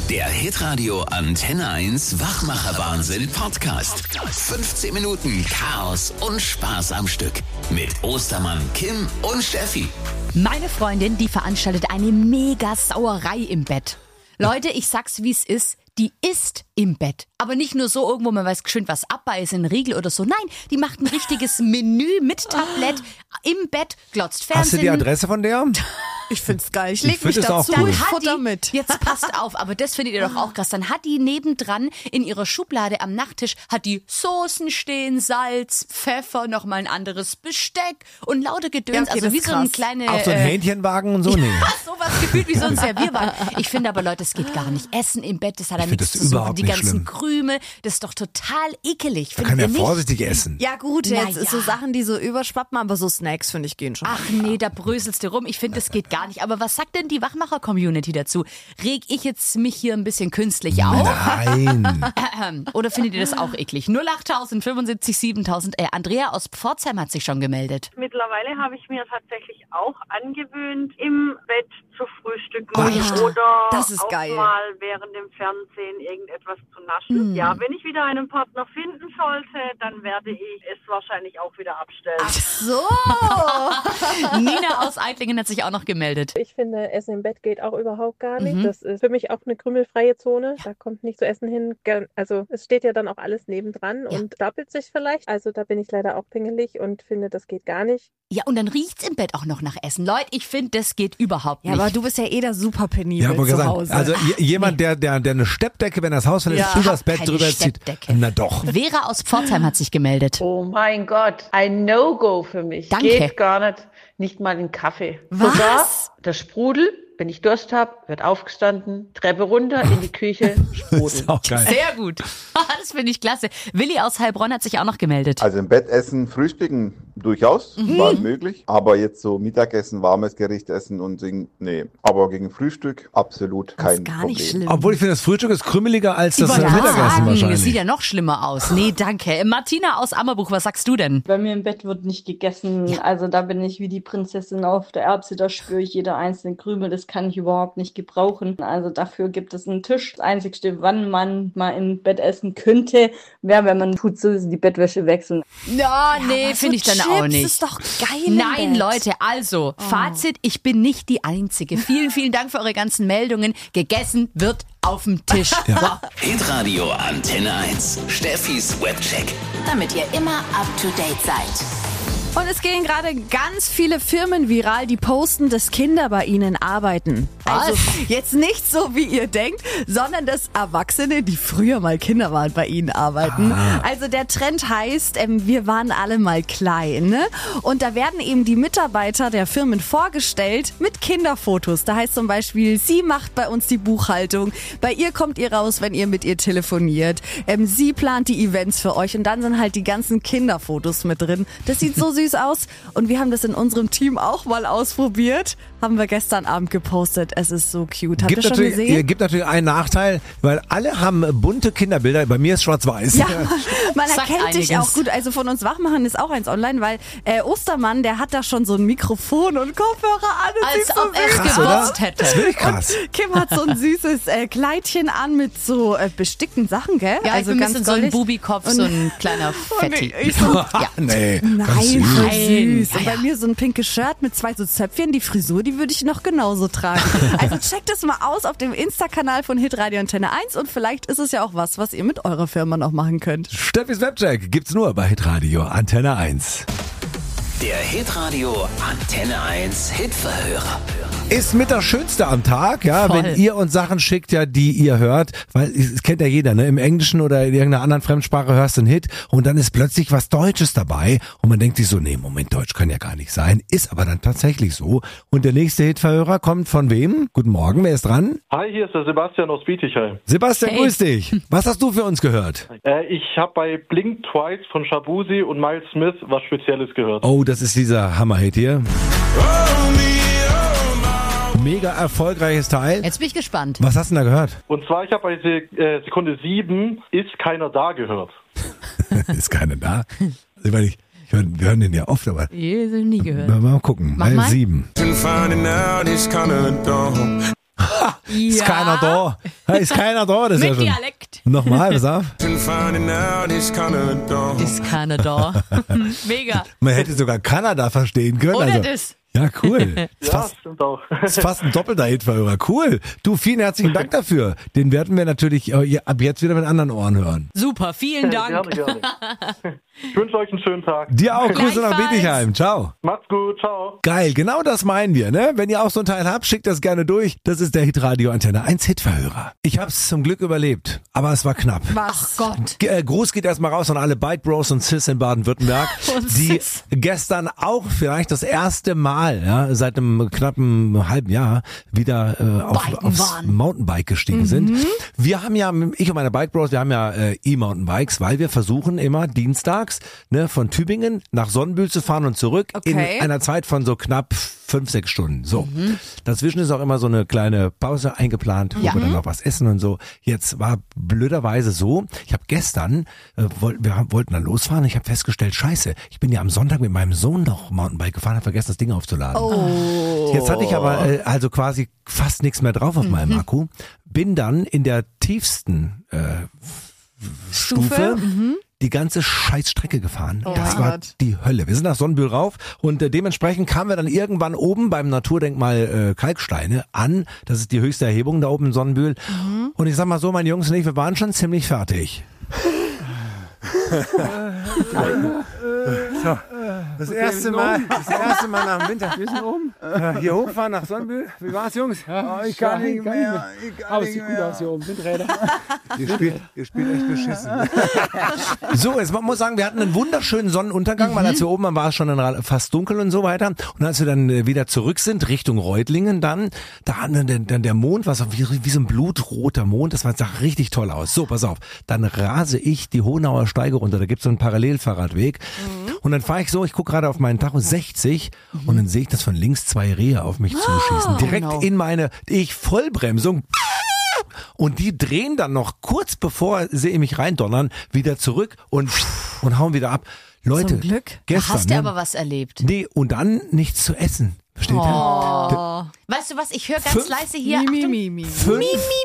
Der Hitradio Antenne 1 Wachmacher-Wahnsinn Podcast. 15 Minuten Chaos und Spaß am Stück. Mit Ostermann, Kim und Steffi. Meine Freundin, die veranstaltet eine Mega-Sauerei im Bett. Leute, ich sag's wie es ist, die isst im Bett. Aber nicht nur so irgendwo, man weiß geschwind was abbeißen, ein Riegel oder so. Nein, die macht ein richtiges Menü mit Tablett im Bett, glotzt Fernsehen. Hast du die Adresse von der? Ich find's geil. Ich leg mich find es auch dazu cool. und futter mit. Jetzt passt auf, aber das findet ihr doch auch krass. Dann hat die nebendran in ihrer Schublade am Nachttisch, hat die Soßen stehen, Salz, Pfeffer, nochmal ein anderes Besteck und lauter Gedöns. Ja, okay, also wie das ist so ein krass. kleine... Auch so ein Hähnchenwagen und so? Nee. sowas gefühlt wie so ein Servierwagen. Ich finde aber, Leute, es geht gar nicht. Essen im Bett, das hat ja Ich find nichts das zu suchen. überhaupt Die nicht ganzen schlimm. Krümel, das ist doch total ekelig. Da Findet kann ihr ja nicht? vorsichtig essen. Ja gut, Na jetzt ist so ja. Sachen, die so überschwappen, aber so Snacks, finde ich, gehen schon. Ach nee, da bröselst du rum. Ich finde, das geht gar nicht. Aber was sagt denn die Wachmacher-Community dazu? Reg ich jetzt mich hier ein bisschen künstlich auf? Nein. Oder findet ihr das auch eklig? 08000 75 7000. Andrea aus Pforzheim hat sich schon gemeldet. Mittlerweile habe ich mir tatsächlich auch angewöhnt, im Bett zu frühstücken Oh ja, oder das ist auch geil. mal während dem Fernsehen irgendetwas zu naschen. Ja, wenn ich wieder einen Partner finden sollte, dann werde ich es wahrscheinlich auch wieder abstellen. So. Nina aus Eitlingen hat sich auch noch gemeldet. Ich finde, Essen im Bett geht auch überhaupt gar nicht. Das ist für mich auch eine krümelfreie Zone. Da kommt nicht so Essen hin. Also es steht ja dann auch alles nebendran und stapelt sich vielleicht. Also da bin ich leider auch pingelig und finde, das geht gar nicht. Ja, und dann riecht's im Bett auch noch nach Essen. Leute, ich finde, das geht überhaupt Ja, nicht. aber du bist ja eh da super penibel Ja, aber zu gesagt, Hause. also jemand, der eine Steppdecke, wenn er das Haus verlässt, Ja. übers Bett Keine drüber zieht. Steppdecke. Na doch. Vera aus Pforzheim hat sich gemeldet. Oh mein Gott, ein No-Go für mich. Danke. Geht gar nicht. Nicht mal in Kaffee. Was? Sogar der Sprudel, wenn ich Durst habe, wird aufgestanden, Treppe runter in die Küche, Sprudel. Ist auch geil. Sehr gut. Das finde ich klasse. Willi aus Heilbronn hat sich auch noch gemeldet. Also im Bett essen, frühstücken durchaus, war möglich. Aber jetzt so Mittagessen, warmes Gericht essen und singen, nee. Aber gegen Frühstück absolut das kein ist gar Problem. nicht schlimm. Obwohl ich finde, das Frühstück ist krümeliger als das Ich wollte Mittagessen sagen, das wahrscheinlich. sieht ja noch schlimmer aus. Nee, danke. Martina aus Ammerbuch, was sagst du denn? Bei mir im Bett wird nicht gegessen. Also da bin ich wie die Prinzessin auf der Erbse, da spüre ich jeder einzelne Krümel. Das kann ich überhaupt nicht gebrauchen. Also dafür gibt es einen Tisch. Das Einzigste, wann man mal im Bett essen könnte, wäre, wenn man tut so die Bettwäsche wechseln. Ja, nee, aber finde ich so dann auch Chips nicht. ist doch geil im Nein, Bett. Leute, also, Fazit, ich bin nicht die Einzige. Vielen, vielen Dank für eure ganzen Meldungen. Gegessen wird auf dem Tisch. Wow. Hitradio Antenne 1. Steffis Webcheck. Damit ihr immer up to date seid. Und es gehen gerade ganz viele Firmen viral, die posten, dass Kinder bei ihnen arbeiten. Also jetzt nicht so, wie ihr denkt, sondern dass Erwachsene, die früher mal Kinder waren, bei ihnen arbeiten. Also der Trend heißt, wir waren alle mal klein. Ne? Und da werden eben die Mitarbeiter der Firmen vorgestellt mit Kinderfotos. Da heißt zum Beispiel, sie macht bei uns die Buchhaltung, bei ihr kommt ihr raus, wenn ihr mit ihr telefoniert. Sie plant die Events für euch und dann sind halt die ganzen Kinderfotos mit drin. Das sieht so süß aus und wir haben das in unserem Team auch mal ausprobiert. Haben wir gestern Abend gepostet. Es ist so cute. Habt ihr schon gesehen? Gibt natürlich einen Nachteil, weil alle haben bunte Kinderbilder. Bei mir ist schwarz-weiß. Ja, man Sagt erkennt dich einiges. auch gut. Also von uns Wachmachern ist auch eins online, weil Ostermann, der hat da schon so ein Mikrofon und Kopfhörer an. Und Als sieht so ob er es süß Krass, aus. oder? gewusst hätte. Das ist wirklich krass. Kim hat so ein süßes Kleidchen an mit so bestickten Sachen, gell? Ja, also ich bin ganz ein bisschen so ein goldig. Bubikopf, so ein kleiner Fetti. ich so, Ja. Nee, ganz Nein, süß. voll Nein. süß. Und bei mir so ein pinkes Shirt mit 2 so Zöpfchen. Die Frisur, die würde ich noch genauso tragen. Also checkt es mal aus auf dem Insta-Kanal von Hitradio Antenne 1 und vielleicht ist es ja auch was ihr mit eurer Firma noch machen könnt. Steffis Webcheck gibt's nur bei Hitradio Antenne 1. Der Hitradio Antenne 1 Hitverhörer. Ist mit das Schönste am Tag, ja, Voll. wenn ihr uns Sachen schickt, ja, die ihr hört, weil es kennt ja jeder, ne? Im Englischen oder in irgendeiner anderen Fremdsprache hörst du einen Hit und dann ist plötzlich was Deutsches dabei und man denkt sich so, nee, Moment, Deutsch kann ja gar nicht sein, ist aber dann tatsächlich so. Und der nächste Hitverhörer kommt von wem? Guten Morgen, wer ist dran? Hi, hier ist der Sebastian aus Bietigheim. Sebastian, Hey. grüß dich. Was hast du für uns gehört? Ich habe bei Blink Twice von Shabuzi und Miles Smith was Spezielles gehört. Oh, das ist dieser Hammer-Hit hier. Mega erfolgreiches Teil. Jetzt bin ich gespannt. Was hast du denn da gehört? Und zwar, ich habe bei Sekunde 7 Ist keiner da gehört. Ist keiner da? Also, weil wir hören den ja oft, aber Nie gehört. mal gucken. Mach mal. 7. Ist keiner da. Ist keiner da, das ist ja Mit schon. Dialekt. Nochmal, pass auf. Ist keiner da. Mega. Man hätte sogar Kanada verstehen können. Oder also. das. Ja, cool. Ja, stimmt auch. Ist fast ein doppelter Hitverhörer. Cool. Du, vielen herzlichen Dank dafür. Den werden wir natürlich ab jetzt wieder mit anderen Ohren hören. Super, vielen Dank. Gerne. Ich wünsche euch einen schönen Tag. Dir auch. Grüße nach Gleichfalls. Bietigheim. Ciao. Macht's gut. Ciao. Geil, genau das meinen wir, ne? Wenn ihr auch so ein Teil habt, schickt das gerne durch. Das ist der Hitradio Antenne 1 Hitverhörer. Ich hab's zum Glück überlebt, aber es war knapp. Was? Ach Gott. Gruß geht erstmal raus an alle Bike Bros und Sis in Baden-Württemberg, die gestern auch vielleicht das erste Mal, ja, seit einem knappen halben Jahr wieder aufs Mountainbike gestiegen sind. Wir haben ja, ich und meine Bike Bros, wir haben ja E-Mountainbikes, weil wir versuchen immer dienstags, ne, von Tübingen nach Sonnenbühl zu fahren und zurück in einer Zeit von so knapp 5-6 Stunden. So. Dazwischen ist auch immer so eine kleine Pause eingeplant, wo wir dann noch was essen und so. Jetzt war blöderweise so, ich habe gestern, wir wollten dann losfahren, ich habe festgestellt, scheiße, ich bin ja am Sonntag mit meinem Sohn noch Mountainbike gefahren, habe vergessen, das Ding aufzuladen. Jetzt hatte ich aber also quasi fast nichts mehr drauf auf meinem Akku. Bin dann in der tiefsten Stufe die ganze Scheißstrecke gefahren. Das war die Hölle. Wir sind nach Sonnenbühl rauf und dementsprechend kamen wir dann irgendwann oben beim Naturdenkmal Kalksteine an. Das ist die höchste Erhebung da oben in Sonnenbühl. Und ich sag mal so, meine Jungs und ich, wir waren schon ziemlich fertig. So, das erste Mal nach dem Winter. Wir sind oben. Hier hochfahren nach Sonnenbühl. Wie war's, Jungs? Ja, ich kann nicht mehr. Aber es sieht gut aus hier oben. Windräder. Ihr spielt echt beschissen. So, jetzt man muss sagen, wir hatten einen wunderschönen Sonnenuntergang, weil als wir oben waren, war es schon fast dunkel und so weiter. Und als wir dann wieder zurück sind, Richtung Reutlingen dann, da hat dann der Mond, was wie so ein blutroter Mond, das sah richtig toll aus. So, pass auf, dann rase ich die Hohenauer Steige runter, da gibt's so einen Parallelfahrradweg. Und dann fahre ich so, ich gucke gerade auf meinen Tacho 60 und dann sehe ich, dass von links 2 Rehe auf mich zuschießen. Direkt in meine, Vollbremsung. Und die drehen dann noch kurz bevor sie mich reindonnern, wieder zurück und hauen wieder ab. Leute, Zum Glück. Gestern, Hast du aber was erlebt? Nee, und dann nichts zu essen. Versteht ihr? Weißt du was, ich höre ganz leise hier. 5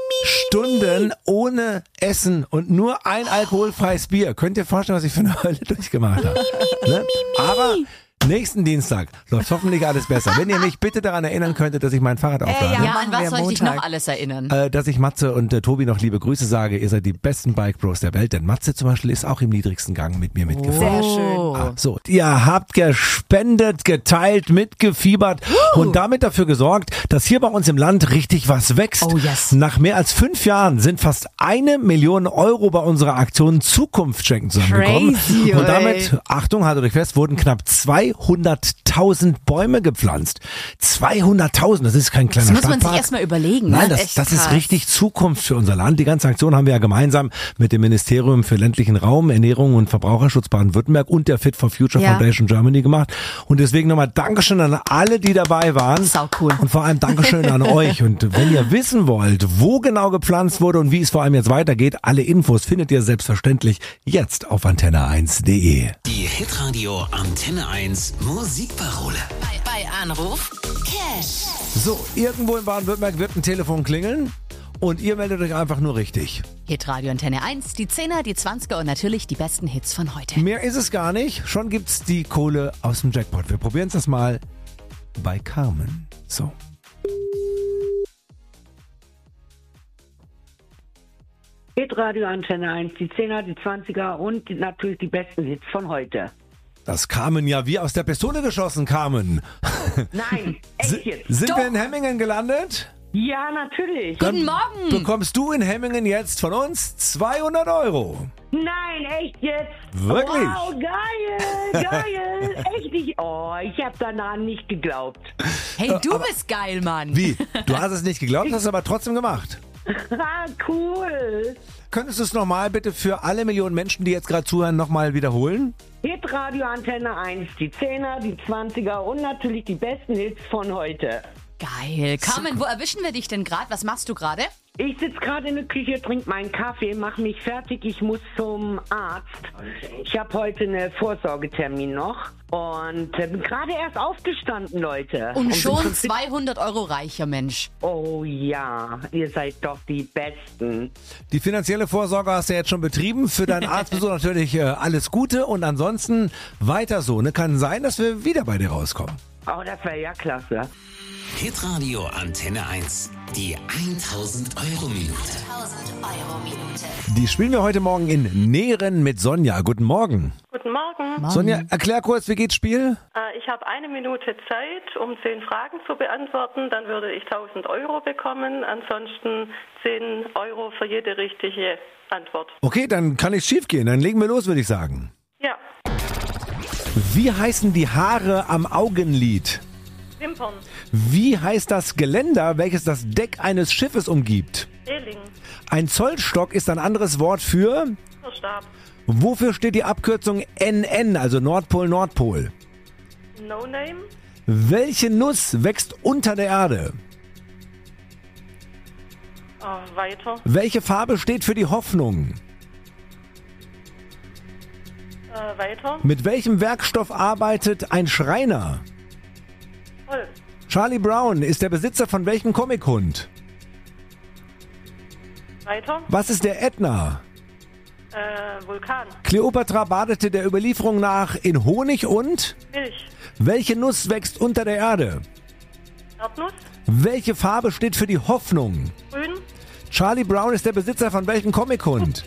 Stunden ohne Essen und nur ein alkoholfreies Bier. Könnt ihr vorstellen, was ich für eine Hölle durchgemacht habe? Ne? Aber nächsten Dienstag läuft hoffentlich alles besser. Wenn ihr mich bitte daran erinnern könntet, dass ich mein Fahrrad auflade. Ja, an was soll ich dich noch alles erinnern? Dass ich Matze und Tobi noch liebe Grüße sage. Ihr seid die besten Bike Bros der Welt. Denn Matze zum Beispiel ist auch im niedrigsten Gang mit mir mitgefahren. Sehr schön. So, ihr habt gespendet, geteilt, mitgefiebert und damit dafür gesorgt, dass hier bei uns im Land richtig was wächst. Oh yes. Nach mehr als 5 Jahren sind fast 1 Million Euro bei unserer Aktion Zukunft schenken zusammengekommen. Crazy, und damit, Achtung, haltet euch fest, wurden knapp 200.000 Bäume gepflanzt. 200.000, das ist kein kleiner Das muss man sich Stadtpark. erstmal überlegen. Nein, Ne? das ist richtig Zukunft für unser Land. Die ganze Aktion haben wir ja gemeinsam mit dem Ministerium für ländlichen Raum, Ernährung und Verbraucherschutz Baden-Württemberg und der Fit for Future Foundation Germany gemacht. Und deswegen nochmal Dankeschön an alle, die dabei waren. Sau cool. Und vor allem Dankeschön an euch. Und wenn ihr wissen wollt, wo genau gepflanzt wurde und wie es vor allem jetzt weitergeht, alle Infos findet ihr selbstverständlich jetzt auf antenne1.de. Die Hitradio Antenne 1 Musikparole. Bei Anruf Cash. So, irgendwo in Baden-Württemberg wird ein Telefon klingeln und ihr meldet euch einfach nur richtig. Hitradio Antenne 1, die 10er, die 20er und natürlich die besten Hits von heute. Mehr ist es gar nicht. Schon gibt's die Kohle aus dem Jackpot. Wir probieren es das mal bei Carmen. So. Hitradio Antenne 1, die 10er, die 20er und natürlich die besten Hits von heute. Das Carmen ja wie aus der Pistole geschossen, Carmen. Nein, echt jetzt. Sind wir in Hemmingen gelandet? Ja, natürlich. Guten Morgen. Bekommst du in Hemmingen jetzt von uns 200 Euro. Nein, echt jetzt? Wirklich? Wow, geil, echt nicht. Oh, ich habe daran nicht geglaubt. Hey, du bist geil, Mann. Wie? Du hast es nicht geglaubt, hast es aber trotzdem gemacht. Cool. Könntest du es nochmal bitte für alle Millionen Menschen, die jetzt gerade zuhören, nochmal wiederholen? Hitradio Antenne 1, die 10er, die 20er und natürlich die besten Hits von heute. Geil. Carmen, wo erwischen wir dich denn gerade? Was machst du gerade? Ich sitze gerade in der Küche, trinke meinen Kaffee, mache mich fertig. Ich muss zum Arzt. Ich habe heute einen Vorsorgetermin noch und bin gerade erst aufgestanden, Leute. Und schon 200 € reicher Mensch. Oh ja, ihr seid doch die Besten. Die finanzielle Vorsorge hast du jetzt schon betrieben. Für deinen Arztbesuch natürlich alles Gute und ansonsten weiter so. Ne? Kann sein, dass wir wieder bei dir rauskommen. Oh, das wäre ja klasse. Hitradio Antenne 1. Die 1000 € Minute. 1000 € Minute. Die spielen wir heute Morgen in Nähren mit Sonja. Guten Morgen. Guten Morgen. Sonja, erklär kurz, wie geht's Spiel? Ich habe 1 Minute Zeit, um 10 Fragen zu beantworten. Dann würde ich 1000 € bekommen. Ansonsten 10 € für jede richtige Antwort. Okay, dann kann nichts schief gehen. Dann legen wir los, würde ich sagen. Ja. Wie heißen die Haare am Augenlid? Wimpern. Wie heißt das Geländer, welches das Deck eines Schiffes umgibt? Reling. Ein Zollstock ist ein anderes Wort für... Stab. Wofür steht die Abkürzung NN, also Nordpol, Nordpol? No Name. Welche Nuss wächst unter der Erde? Weiter. Welche Farbe steht für die Hoffnung? Weiter. Mit welchem Werkstoff arbeitet ein Schreiner? Holz. Charlie Brown ist der Besitzer von welchem Comichund? Weiter. Was ist der Ätna? Vulkan. Kleopatra badete der Überlieferung nach in Honig und? Milch. Welche Nuss wächst unter der Erde? Erdnuss. Welche Farbe steht für die Hoffnung? Grün. Charlie Brown ist der Besitzer von welchem Comichund?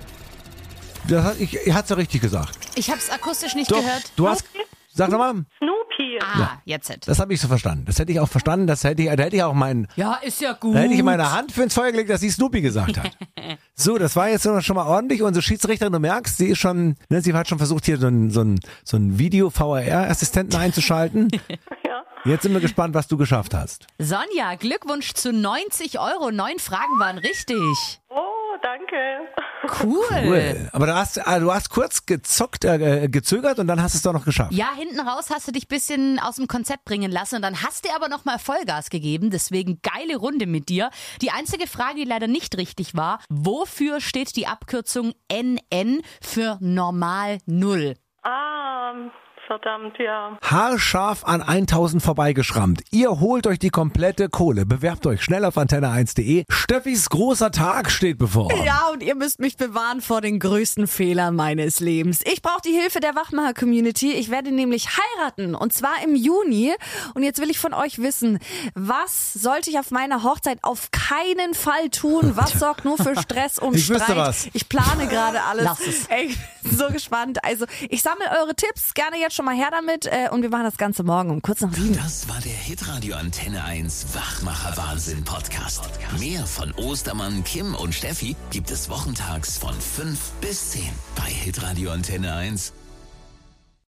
Ich hat's ja richtig gesagt. Ich hab's akustisch nicht Doch, gehört. du hast... Sag nochmal. Snoopy. Jetzt. Das habe ich so verstanden. Das hätte ich auch verstanden. Da hätte ich auch Ja, ist ja gut. Da hätte ich meine Hand für ins Feuer gelegt, dass sie Snoopy gesagt hat. So, das war jetzt schon mal ordentlich. Unsere Schiedsrichterin, du merkst, sie hat schon versucht, hier so einen Video-VRR-Assistenten einzuschalten. Ja. Jetzt sind wir gespannt, was du geschafft hast. Sonja, Glückwunsch zu 90 €. 9 Fragen waren richtig. Oh, danke. Cool. Aber du hast kurz gezögert und dann hast du es doch noch geschafft. Ja, hinten raus hast du dich ein bisschen aus dem Konzept bringen lassen und dann hast du aber nochmal Vollgas gegeben. Deswegen geile Runde mit dir. Die einzige Frage, die leider nicht richtig war, wofür steht die Abkürzung NN für normal 0? Verdammt, ja. Haarscharf an 1000 vorbeigeschrammt. Ihr holt euch die komplette Kohle. Bewerbt euch schnell auf antenne1.de. Steffis großer Tag steht bevor. Ja, und ihr müsst mich bewahren vor den größten Fehlern meines Lebens. Ich brauche die Hilfe der Wachmacher-Community. Ich werde nämlich heiraten und zwar im Juni. Und jetzt will ich von euch wissen, was sollte ich auf meiner Hochzeit auf keinen Fall tun? Was sorgt nur für Stress und Ich Streit? wüsste was. Ich plane gerade alles. Lass es. Ey, ich bin so gespannt. Also ich sammle eure Tipps. Gerne jetzt schon mal her damit und wir machen das Ganze morgen um kurz nach 7. Das war der Hitradio Antenne 1 Wachmacher Wahnsinn Podcast. Mehr von Ostermann, Kim und Steffi gibt es wochentags von 5 bis 10 bei Hitradio Antenne 1.